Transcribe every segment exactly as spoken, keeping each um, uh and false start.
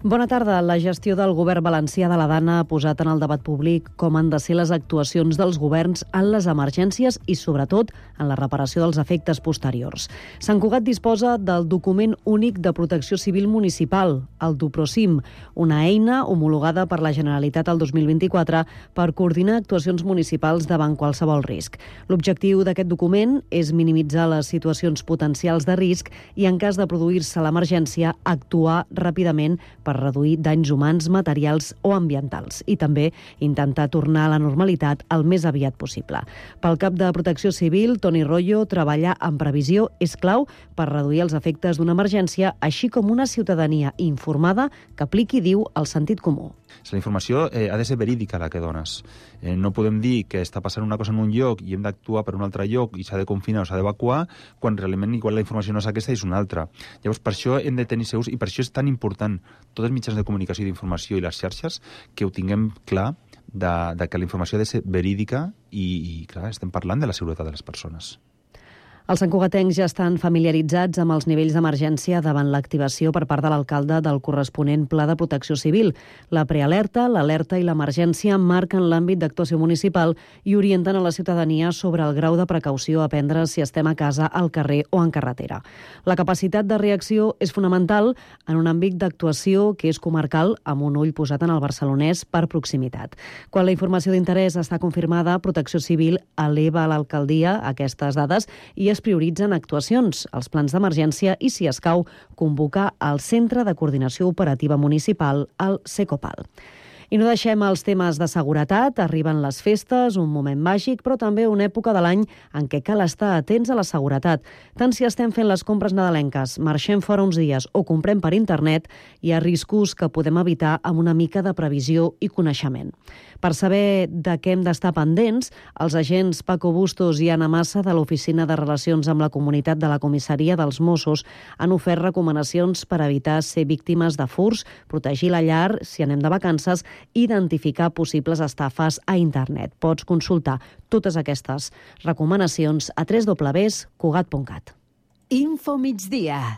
Bona tarda. La gestió del govern valencià de la Dana ha posat en el debat públic com han de ser les actuacions dels governs en les emergències i, sobretot, en la reparació dels efectes posteriors. Sant Cugat disposa del document únic de protecció civil municipal, el DUPROCIM, una eina homologada per la Generalitat el dos mil vint-i-quatre per coordinar actuacions municipals davant qualsevol risc. L'objectiu d'aquest document és minimitzar les situacions potencials de risc i, en cas de produir-se l'emergència, actuar ràpidament per per reduir danys humans, materials o ambientals i també intentar tornar a la normalitat el més aviat possible. Pel cap de Protecció Civil, Toni Royo, treballar en previsió és clau per reduir els efectes d'una emergència, així com una ciutadania informada que apliqui, diu, el sentit comú. La informació eh, ha de ser verídica, la que dones. Eh, no podem dir que està passant una cosa en un lloc i hem d'actuar per un altre lloc i s'ha de confinar o s'ha d'evacuar, quan realment igual la informació no és aquesta i és una altra. Llavors, per això hem de tenir segurs i per això és tan important tots els mitjans de comunicació i d'informació i les xarxes que ho tinguem clar de, de que la informació ha de ser verídica i, i clar, estem parlant de la seguretat de les persones. Els santcugatencs ja estan familiaritzats amb els nivells d'emergència davant l'activació per part de l'alcalde del corresponent Pla de Protecció Civil. La prealerta, l'alerta i l'emergència marquen l'àmbit d'actuació municipal i orienten a la ciutadania sobre el grau de precaució a prendre si estem a casa, al carrer o en carretera. La capacitat de reacció és fonamental en un àmbit d'actuació que és comarcal, amb un ull posat en el barcelonès per proximitat. Quan la informació d'interès està confirmada, Protecció Civil eleva a l'alcaldia aquestes dades i es prioritzen actuacions, els plans d'emergència i, si escau, convocar el Centre de Coordinació Operativa Municipal, el CECOPAL. I no deixem els temes de seguretat. Arriben les festes, un moment màgic, però també una època de l'any en què cal estar atents a la seguretat. Tant si estem fent les compres nadalenques, marxem fora uns dies o comprem per internet, hi ha riscos que podem evitar amb una mica de previsió i coneixement. Per saber de què hem d'estar pendents, els agents Paco Bustos i Anna Massa de l'Oficina de Relacions amb la Comunitat de la Comissaria dels Mossos han ofert recomanacions per evitar ser víctimes de furts, protegir la llar si anem de vacances, identificar possibles estafes a internet. Pots consultar totes aquestes recomanacions a w w w punt cugat punt cat. Info migdia.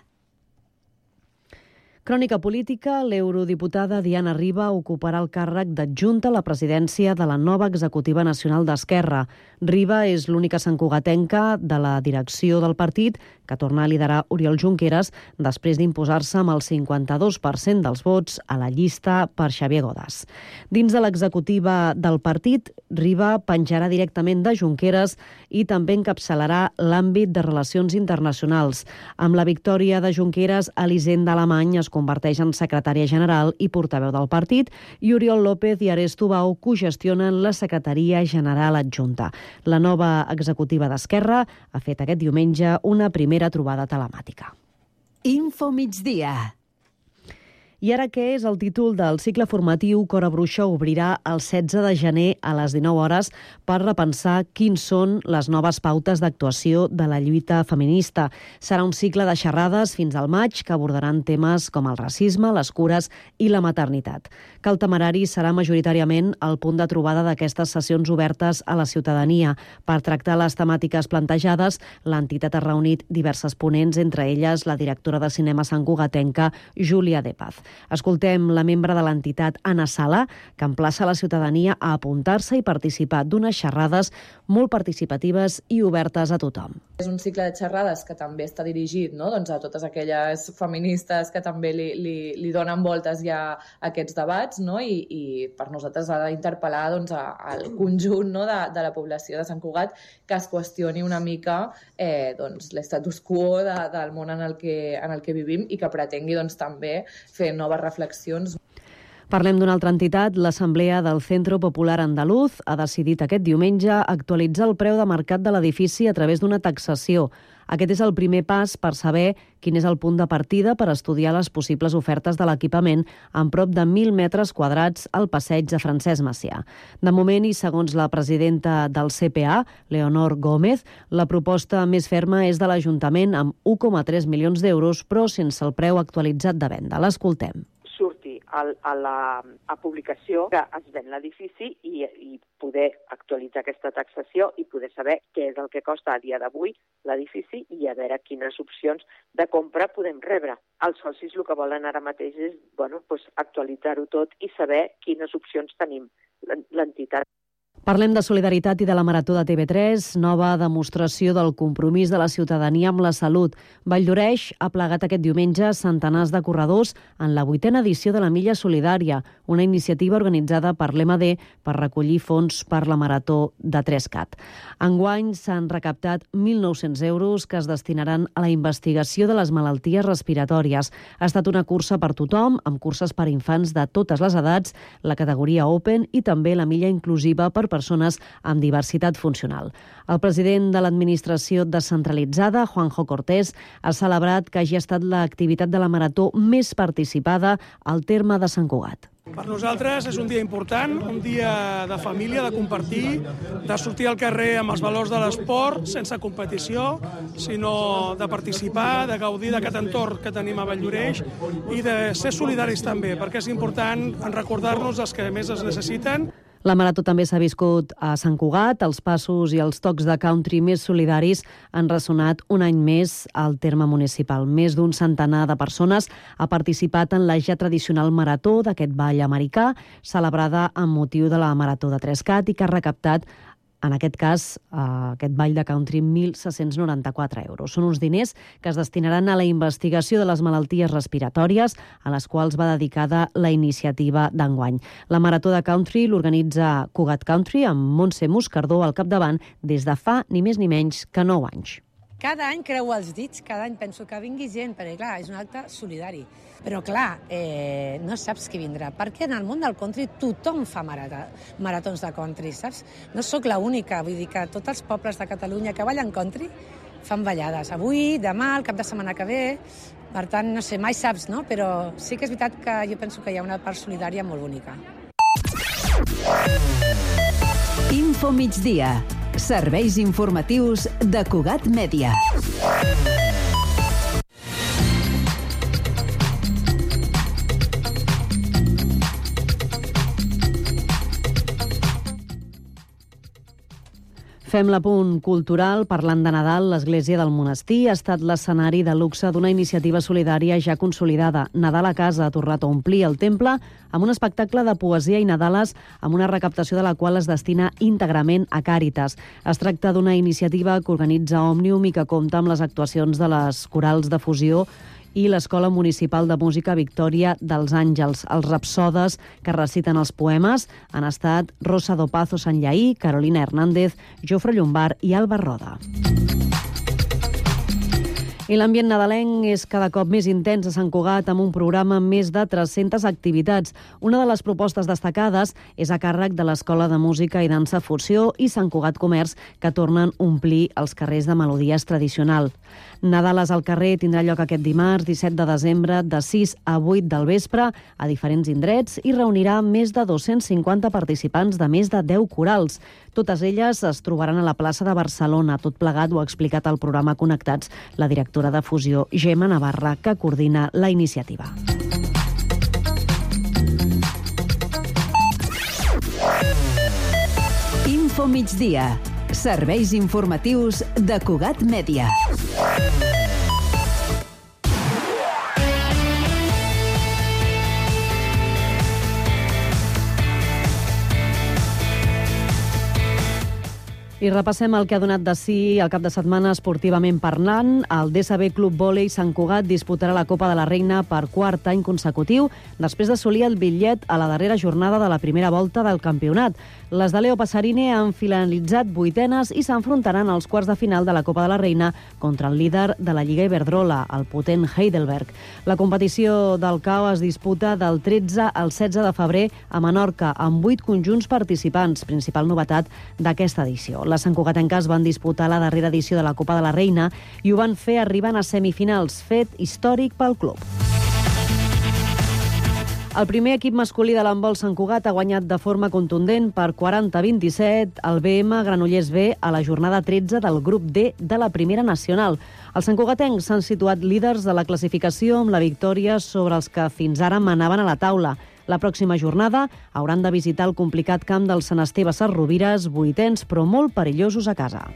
Crònica política, l'eurodiputada Diana Riba ocuparà el càrrec d'adjunta a la presidència de la nova executiva nacional d'Esquerra. Riba és l'única santcugatenca de la direcció del partit que torna a liderar Oriol Junqueras després d'imposar-se amb el cinquanta-dos per cent dels vots a la llista per Xavier Godas. Dins de l'executiva del partit, Riba penjarà directament de Junqueras i també encapçalarà l'àmbit de relacions internacionals. Amb la victòria de Junqueras, Elisenda Alemany es converteix en secretària general i portaveu del partit i Oriol López i Ares Tubau cogestionen la secretaria general adjunta. La nova executiva d'Esquerra ha fet aquest diumenge una primera trobada telemàtica. Info migdia. I ara què és el títol del cicle formatiu Cora Bruixa obrirà el setze de gener a les dinou hores per repensar quins són les noves pautes d'actuació de la lluita feminista. Serà un cicle de xerrades fins al maig que abordaran temes com el racisme, les cures i la maternitat. Cal Temerari serà majoritàriament el punt de trobada d'aquestes sessions obertes a la ciutadania. Per tractar les temàtiques plantejades, l'entitat ha reunit diverses ponents, entre elles la directora de cinema santcugatenca Júlia De Paz. Escoltem la membre de l'entitat, Anna Sala, que emplaça la ciutadania a apuntar-se i participar d'unes xerrades molt participatives i obertes a tothom. És un cicle de xerrades que també està dirigit, no? doncs a totes aquelles feministes que també li, li, li donen voltes ja a aquests debats, no? I, i per nosaltres ha d'interpel·lar doncs, al conjunt, no? de, de la població de Sant Cugat que es qüestioni una mica eh, doncs, l'estatus quo de, del món en el, que, en el que vivim i que pretengui doncs, també fer noves reflexions. Parlem d'una altra entitat. L'Assemblea del Centro Popular Andaluz ha decidit aquest diumenge actualitzar el preu de mercat de l'edifici a través d'una taxació. Aquest és el primer pas per saber quin és el punt de partida per estudiar les possibles ofertes de l'equipament amb prop de mil metres quadrats al passeig de Francesc Macià. De moment, i segons la presidenta del C P A, Leonor Gómez, la proposta més ferma és de l'Ajuntament amb u coma tres milions d'euros, però sense el preu actualitzat de venda. L'escoltem. Surti a, a la a publicació que es ven l'edifici i, i poder actualitzar aquesta taxació i poder saber què és el que costa a dia d'avui l'edifici i a veure quines opcions de compra podem rebre. Els socis el que volen ara mateix és bueno, pues, actualitzar-ho tot i saber quines opcions tenim l'entitat. Parlem de solidaritat i de la Marató de T V tres, nova demostració del compromís de la ciutadania amb la salut. Valldoreix ha plegat aquest diumenge centenars de corredors en la vuitena edició de la Milla Solidària, una iniciativa organitzada per l'E M D per recollir fons per la Marató de Trescat. Enguany s'han recaptat mil nou-cents euros que es destinaran a la investigació de les malalties respiratòries. Ha estat una cursa per tothom, amb curses per infants de totes les edats, la categoria Open i també la milla inclusiva per persones amb diversitat funcional. El president de l'administració descentralitzada, Juanjo Cortés, ha celebrat que hagi estat l'activitat de la Marató més participada al terme de Sant Cugat. Per nosaltres és un dia important, un dia de família, de compartir, de sortir al carrer amb els valors de l'esport, sense competició, sinó de participar, de gaudir d'aquest entorn que tenim a Valldoreix i de ser solidaris també, perquè és important recordar-nos dels que més es necessiten. La Marató també s'ha viscut a Sant Cugat. Els passos i els tocs de country més solidaris han ressonat un any més al terme municipal. Més d'un centenar de persones ha participat en la ja tradicional Marató d'aquest ball americà, celebrada amb motiu de la Marató de Trescat i que ha recaptat, en aquest cas, aquest ball de country, mil set-cents noranta-quatre euros. Són uns diners que es destinaran a la investigació de les malalties respiratòries, a les quals va dedicada la iniciativa d'enguany. La Marató de Country l'organitza Cugat Country, amb Montse Moscardó al capdavant, des de fa ni més ni menys que nou anys. Cada any creu els dits, cada any penso que vingui gent, perquè clar, és un acte solidari. Però clar, eh, no saps qui vindrà, perquè en el món del country tothom fa marató, maratons de country, saps? No sóc l'única, vull dir que tots els pobles de Catalunya que ballen country fan ballades. Avui, demà, el cap de setmana que ve, per tant, no sé, mai saps, no? Però sí que és veritat que jo penso que hi ha una part solidària molt bonica. Info migdia. Serveis informatius de Cugat Mèdia. Fem l'apunt cultural. Parlant de Nadal, l'Església del Monestir ha estat l'escenari de luxe d'una iniciativa solidària ja consolidada. Nadal a casa ha tornat a omplir el temple amb un espectacle de poesia i nadales amb una recaptació de la qual es destina íntegrament a Càritas. Es tracta d'una iniciativa que organitza Òmnium i que compta amb les actuacions de les corals de fusió i l'Escola Municipal de Música Victòria dels Àngels. Els rapsodes que reciten els poemes han estat Rosa Dopazo Sanllaí, Carolina Hernández, Jofre Llombard i Alba Roda. I l'ambient nadalenc és cada cop més intens a Sant Cugat amb un programa amb més de tres-centes activitats. Una de les propostes destacades és a càrrec de l'Escola de Música i Dansa Fusió i Sant Cugat Comerç, que tornen a omplir els carrers de melodies tradicionals. Nadales al carrer tindrà lloc aquest dimarts, disset de desembre, de sis a vuit del vespre, a diferents indrets, i reunirà més de dos-cents cinquanta participants de més de deu corals. Totes elles es trobaran a la plaça de Barcelona. Tot plegat ho ha explicat al programa Connectats la directora de Fusió, Gemma Navarra, que coordina la iniciativa. Info migdia. Serveis informatius de Cugat Mèdia. I repassem el que ha donat de si el cap de setmana esportivament parlant. El D S B Club Vòlei Sant Cugat disputarà la Copa de la Reina per quart any consecutiu després d'assolir el bitllet a la darrera jornada de la primera volta del campionat. Les de Leo Pasarine han finalitzat vuitenes i s'enfrontaran als quarts de final de la Copa de la Reina contra el líder de la Lliga Iberdrola, el potent Heidelberg. La competició del C A O es disputa del tretze al setze de febrer a Menorca, amb vuit conjunts participants, principal novetat d'aquesta edició. Les santcugatenques van disputar la darrera edició de la Copa de la Reina i ho van fer arribant a semifinals, fet històric pel club. El primer equip masculí de l'handbol Sant Cugat ha guanyat de forma contundent per quaranta a vint-i-set el B M Granollers B a la jornada tretze del grup D de la Primera Nacional. Els santcugatencs s'han situat líders de la classificació amb la victòria sobre els que fins ara manaven a la taula. La pròxima jornada hauran de visitar el complicat camp del Sant Esteve Sesrovires, vuitens però molt perillosos a casa.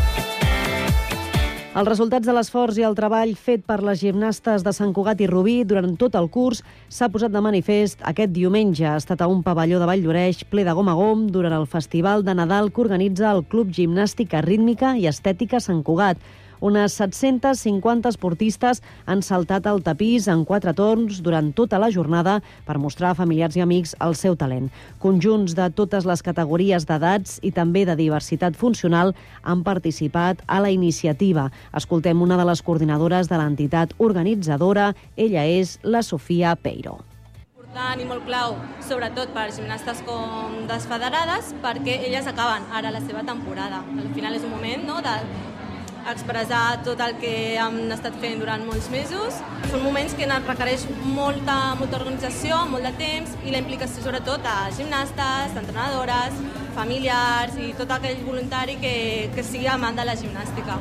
Els resultats de l'esforç i el treball fet per les gimnastes de Sant Cugat i Rubí durant tot el curs s'ha posat de manifest aquest diumenge. Ha estat a un pavelló de Valldoreix ple de gom a gom durant el Festival de Nadal que organitza el Club Gimnàstica Rítmica i Estètica Sant Cugat. Unes set-centes cinquanta esportistes han saltat al tapís en quatre torns durant tota la jornada per mostrar a familiars i amics el seu talent. Conjunts de totes les categories d'edats i també de diversitat funcional han participat a la iniciativa. Escoltem una de les coordinadores de l'entitat organitzadora. Ella és la Sofia Peiro. I molt clau, sobretot per gimnastes com desfederades, perquè elles acaben ara la seva temporada. Al final és un moment, no?, de expressar tot el que han estat fent durant molts mesos. Són moments que requereix molta, molta organització, molt de temps i la implicació sobretot a gimnastes, entrenadores, familiars i tot aquell voluntari que, que sigui amant de la gimnàstica.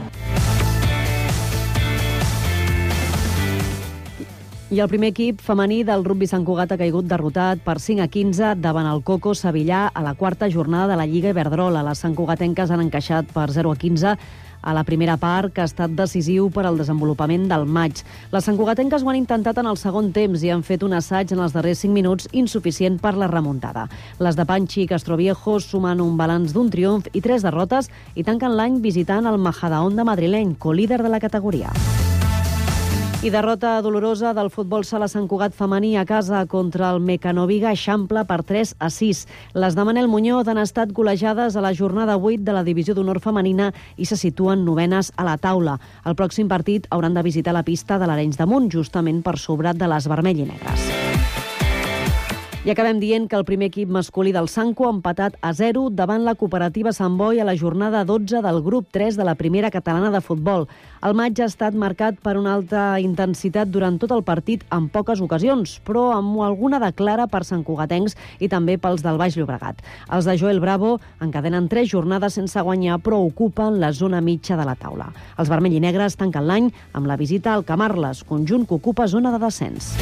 I el primer equip femení del rugbi Sant Cugat ha caigut derrotat per cinc a quinze davant el Coco Sevillà a la quarta jornada de la Lliga Iberdrola. Les santcugatenques han encaixat per zero a quinze a la primera part, que ha estat decisiu per al desenvolupament del maig. Les santcugatenques ho han intentat en el segon temps i han fet un assaig en els darrers cinc minuts insuficient per la remuntada. Les de Panchi i Castroviejo sumen un balanç d'un triomf i tres derrotes i tanquen l'any visitant el Majadahonda madrileny, colíder de la categoria. I derrota dolorosa del futbol sala Sant Cugat femení a casa contra el Mecanoviga Eixample per tres a sis. Les de Manel Muñoz han estat golejades a la jornada vuit de la divisió d'honor femenina i se situen novenes a la taula. El pròxim partit hauran de visitar la pista de l'Arenys de Munt, justament per sobre de les vermell i negres. I acabem dient que el primer equip masculí del Sanco ha empatat a zero davant la cooperativa Sant Boi a la jornada dotze del grup tres de la primera catalana de futbol. El maig ha estat marcat per una alta intensitat durant tot el partit en poques ocasions, però amb alguna de clara per santcugatencs i també pels del Baix Llobregat. Els de Joel Bravo encadenen tres jornades sense guanyar, però ocupen la zona mitja de la taula. Els vermell i negres tanquen l'any amb la visita al Camarles, conjunt que ocupa zona de descens.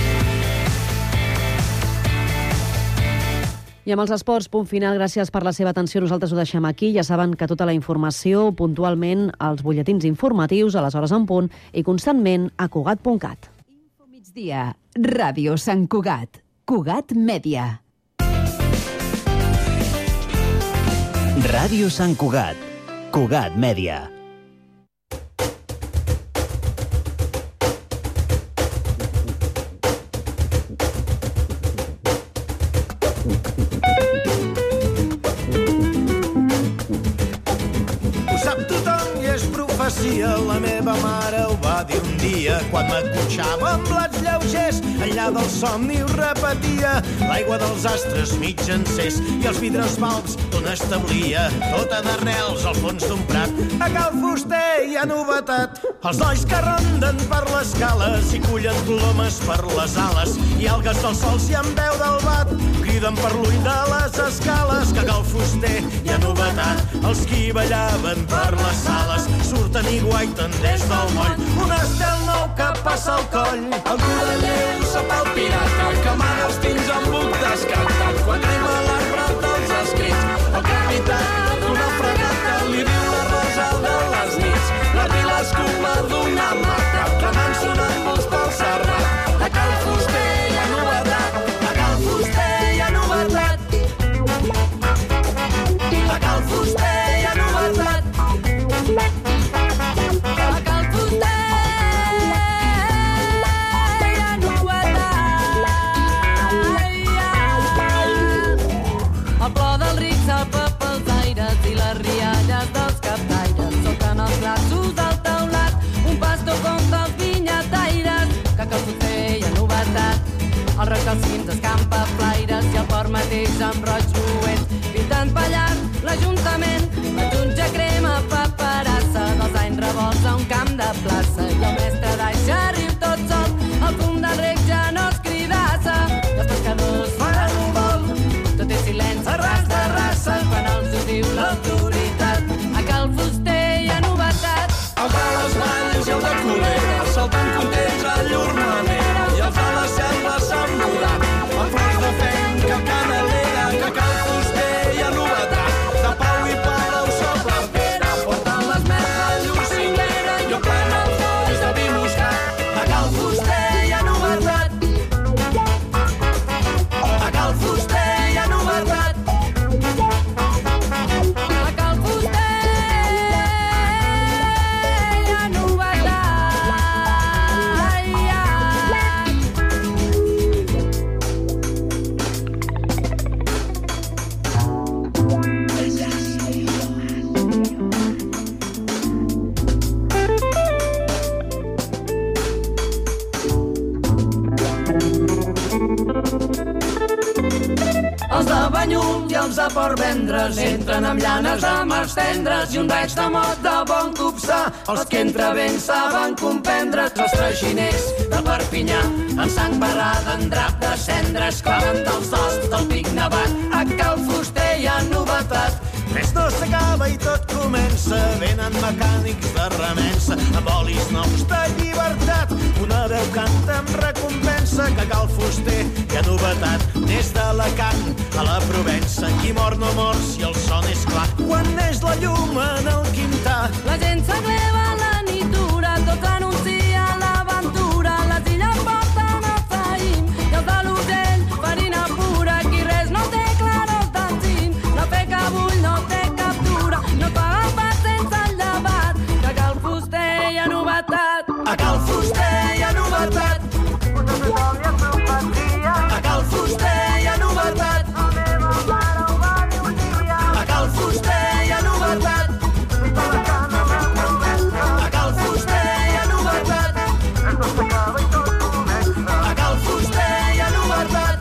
I amb els esports, punt final, gràcies per la seva atenció. Nosaltres ho deixem aquí. Ja saben que tota la informació puntualment als butlletins informatius a les hores en punt i constantment a Cugat punt cat. Info migdia, Ràdio Sant Cugat, Cugat Mèdia. Ràdio Sant Cugat, Cugat Mèdia. La meva mare ho va dir un dia quan m'acotxava amb blats lleugers enllà del somni ho repetia l'aigua dels astres mig encès i els vidres balbs d'on establia tota d'arrels al fons d'un prat. A Cal Fuster hi ha novetat, els nois que ronden per les cales i cullen plomes per les ales i algues del sol si en veu del bat criden per l'ull de les escales que a Cal Fuster hi ha novetat, els qui ballaven per les sales surten i guaiten des del moll un estel nou que passa al coll. El coralleu sap el pirata que amaga els tins amb buc descartat quan rima l'arbre dels escrits. El capità d'una fregata li diu la rosa de les nits. L'arri l'escuma d'una mata cremant sonàmbuls pel serrat. A Cal Fuster hi ha novetat, a Cal Fuster hi ha novetat. A Cal Fuster hi ha novetat. I les rialles dels captaires soten els braços del teulat un pastor contra els vinyataires que a Cal Fuster hi ha novetat. El roig dels cims escampa flaires i el port mateix amb roig roents pintant pallar l'Ajuntament. La jutge crema paperassa dels anys revolts a un camp de plaça i el mestre d'aixa riu tot sol al punt del rec ja no es cridassa i els pescadors banyuls i els de Portvendres entren amb llanes de mars tendres i un raig de mot de bon copsar. Els que entre ben saben comprendre, els traginers de Perpinyà amb sang barrada en drap de cendres claven dels dos del pic nevat. A Cal Fuster hi ha novetat. Res no s'acaba i tot comença, venen mecànics de remensa, amb olis nous de llibertat. Una veu canta amb recompensa, que a Cal Fuster hi ha novetat. Des d'Alacant a la Provença, qui mor no mor si el son és clar. Quan neix la llum en el quintar, la gent s'agleva a la nitura, tot anuncia l'aventura. Les illes porten el saïm i els de l'Urgell farina pura. Qui res no té clar el tanzim, la fe que bull no té captura, no fa agafat sense el llevat, que a Cal Fuster hi ha novetat. a Cal Fuster hi ha novetat. A Cal Fuster hi ha novetat. A Cal Fuster hi ha novetat. A Cal Fuster hi ha novetat. A Cal Fuster hi ha novetat.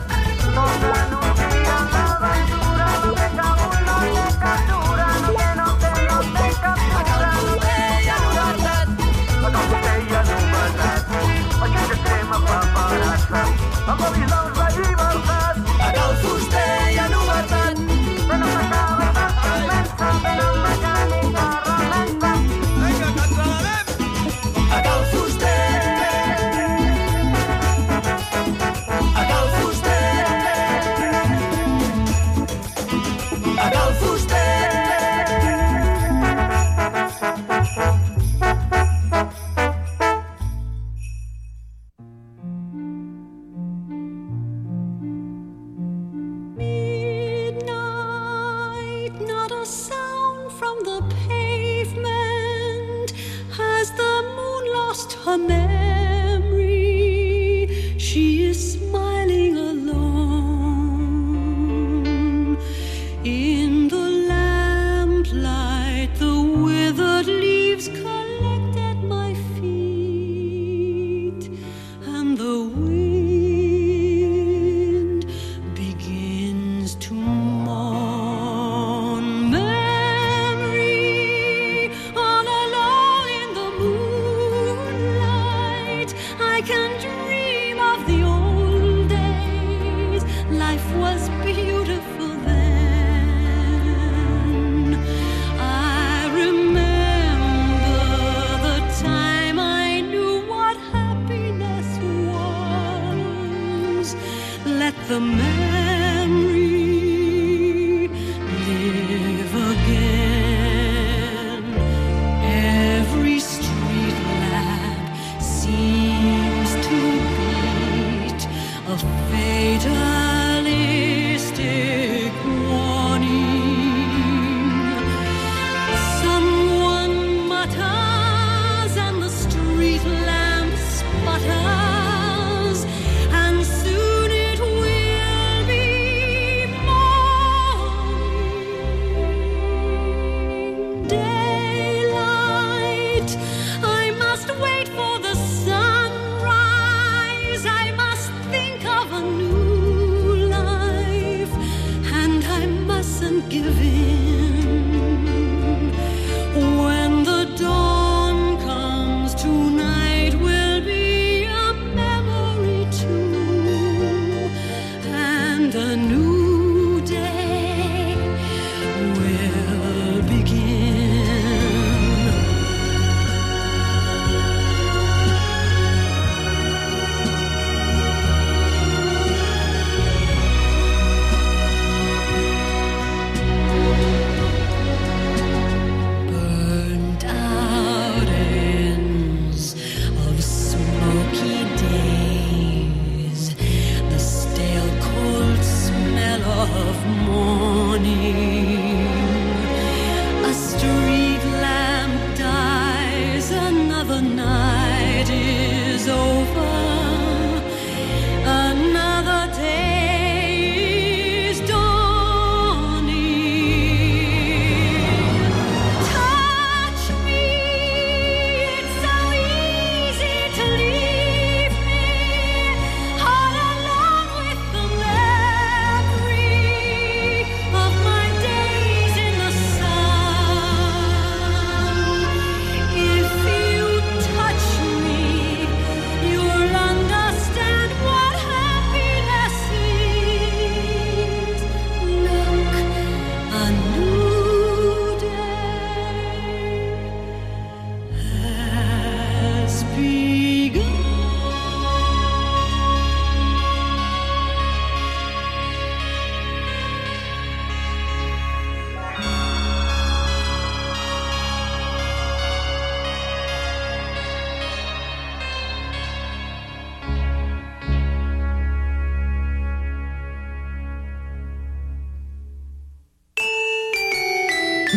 And soon it will be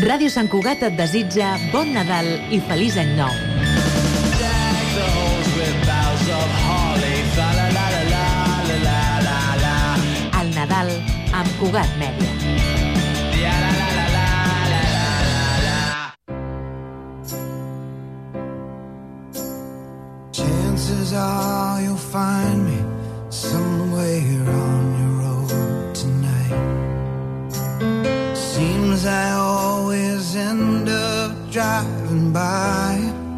Ràdio Sant Cugat et desitja bon Nadal i feliç any nou. El Nadal amb Cugat Mèdia. Chances are you'll find me somewhere on your road tonight. Seems I always end up driving by.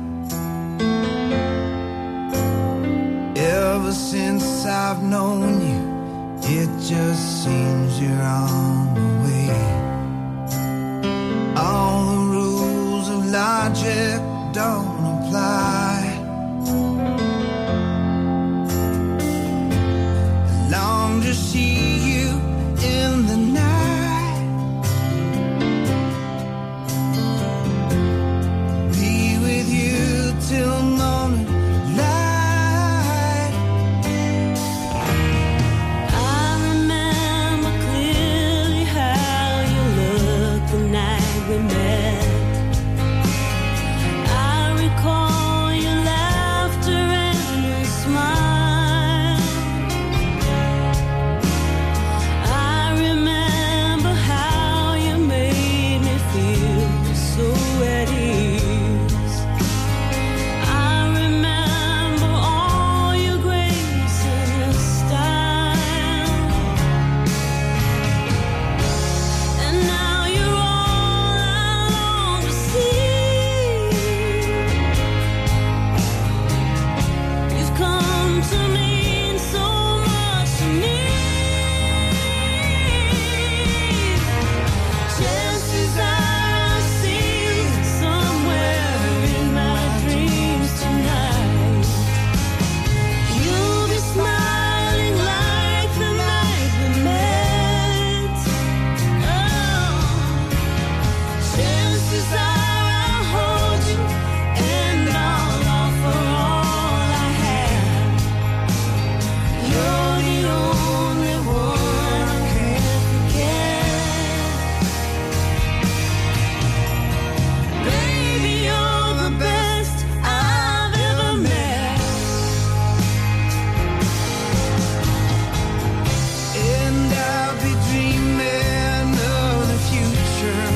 Ever since I've known you, it just seems you're on the way. All the rules of logic don't apply. I long to see you in the night, be with you till morning light. I remember clearly how you looked the night we met. I recall your laughter and your smile. I remember how you made me feel so at ease. I remember all your grace and your style. And now you're all I long to see. You've come to mean so much to me. Chances are I'll see you somewhere in my dreams tonight. You'll be smiling like the night we met. Oh, chances are I'll hold you and I'll offer all I have. You're the only one I can't forget. Baby, you're the best I've ever met. And I'll be dreaming of the future.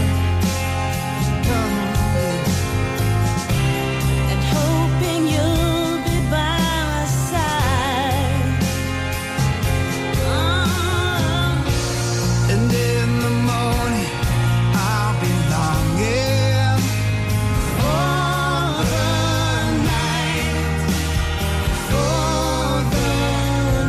And hoping you'll be by my side. Oh, And in the morning I'll be longing for the night, for the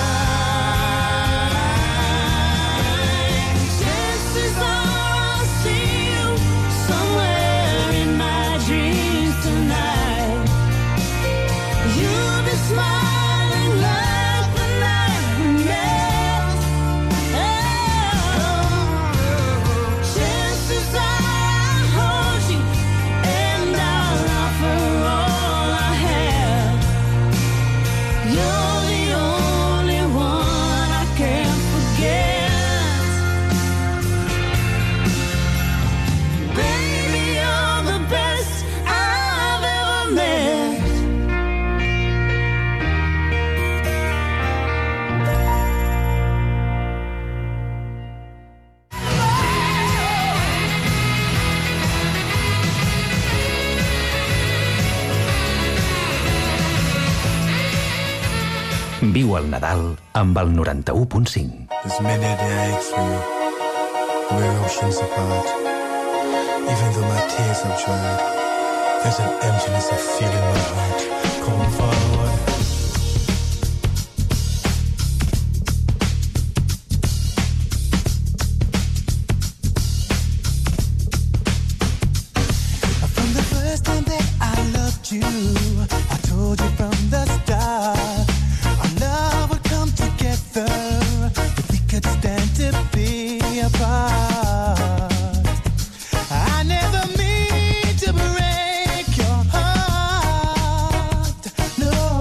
night. chances are I'll see you somewhere in my dreams tonight. You'll be smiling like the night we met. Oh, chances are I'll hold you and I'll offer all I have. You're the only one I can't forget. Baby, you're the best I've ever met. Viu el Nadal amb el noranta-u punt cinc. There's many days for you, we're oceans apart. Even though my tears have dried, there's an emptiness I feel in my heart. Come forward. From the first time that I loved you, I told you from the start, our love would come together if we could stand to be apart. I never mean to break your heart, no.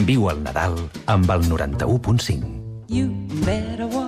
Viu el Nadal amb el noranta-u punt cinc. You better watch